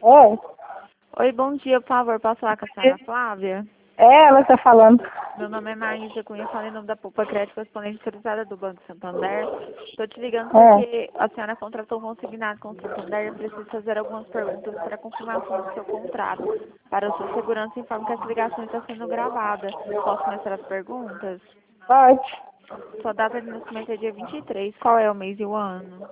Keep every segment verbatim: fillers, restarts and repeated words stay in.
É. Oi, bom dia, por favor, posso falar com a senhora Flávia? É, ela está falando. Meu nome é Maísa Cunha, falo em nome da Poupa Crédito, correspondente autorizada do Banco Santander. Estou te ligando porque a senhora contratou um consignado com o Santander e eu preciso fazer algumas perguntas para confirmação do seu contrato. Para a sua segurança, informo que essa ligação está sendo gravada. Posso começar as perguntas? Pode. Sua data de nascimento é dia vinte e três. Qual é o mês e o ano?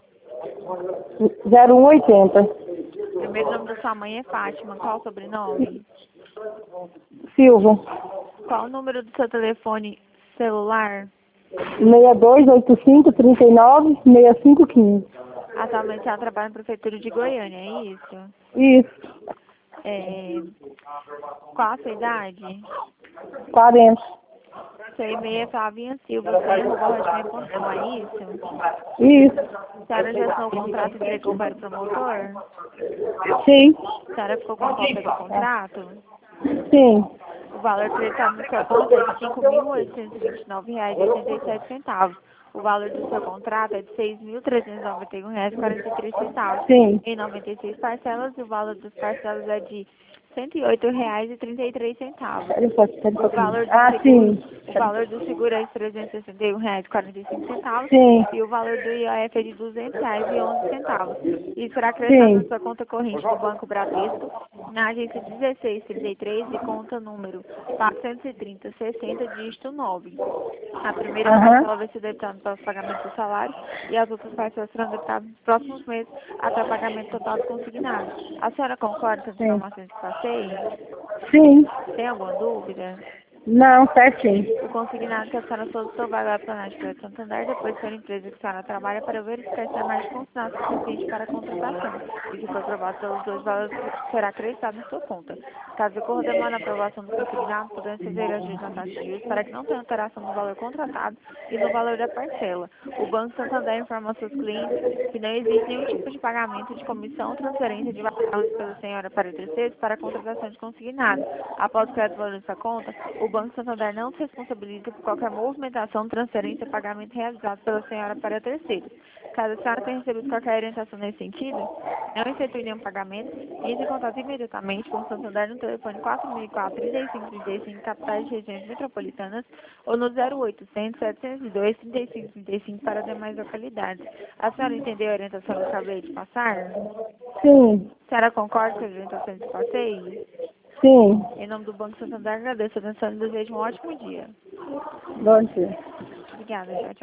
zero um oitenta. O primeiro nome da sua mãe é Fátima. Qual o sobrenome? Silva. Qual o número do seu telefone celular? seis dois oito cinco, três nove, seis cinco um cinco. Atualmente ela trabalha na Prefeitura de Goiânia, é isso? Isso. É... Qual a sua idade? quarenta. Seu e-mail é Flavinha Silva, arroba hotmail ponto com, é isso? Isso. A senhora já assinou o contrato e entregou para o promotor? Sim. A senhora ficou com cópia do contrato? Sim. O valor creditado na sua conta é de cinco mil oitocentos e vinte e nove reais e oitenta e sete centavos. O valor do seu contrato é de seis mil trezentos e noventa e um reais e quarenta e três centavos. Sim. Em noventa e seis parcelas, e o valor das parcelas é de cento e oito reais e trinta e três centavos. O valor do Ah, seguro, sim. o valor do seguro é de trezentos e sessenta e um reais e quarenta e cinco centavos Sim. e o valor do I O F é de duzentos reais e onze centavos. E será acrescentado na Sim. sua conta corrente do Banco Bradesco, na agência dezesseis trinta e três e conta número quatrocentos e trinta, sessenta, dígito nove. A primeira Aham. parcela vai ser debitada para o pagamento do salário e as outras parcelas serão debitadas nos próximos meses até o pagamento total do consignado. A senhora concorda com as Sim. informações que passei? Sim. Tem alguma dúvida? Não, certinho. O consignado que a senhora solicitou vai lá para a Crédito Santander, depois pela empresa que a senhora trabalha, para verificar se a margem consignada suficiente para a contratação. E se for aprovado pelos dois valores, será acreditado na sua conta. Caso ocorra demora na aprovação do consignado, podemos fazer ajuste na taxa de juros para que não tenha alteração no valor contratado e no valor da parcela. O Banco Santander informa aos seus clientes que não existe nenhum tipo de pagamento de comissão ou transferência de valores pela senhora para terceiros para a contratação de consignado. Após o crédito valor dessa conta, o Banco Santander não se responsabiliza por qualquer movimentação, transferência ou pagamento realizado pela senhora para terceiros. Caso a senhora tenha recebido qualquer orientação nesse sentido, não efetue nenhum pagamento, entre em contato imediatamente com o Santander no telefone quatro mil e quatro, trinta e cinco trinta e cinco, capitais de regiões metropolitanas, ou no zero oitocentos, setecentos e dois, trinta e cinco trinta e cinco para demais localidades. A senhora entendeu a orientação que eu acabei de passar? Sim. A senhora concorda com as orientações que passei? Sim. Em nome do Banco Santander, agradeço a atenção e desejo um ótimo dia. Bom dia. Obrigada, tchau, tchau.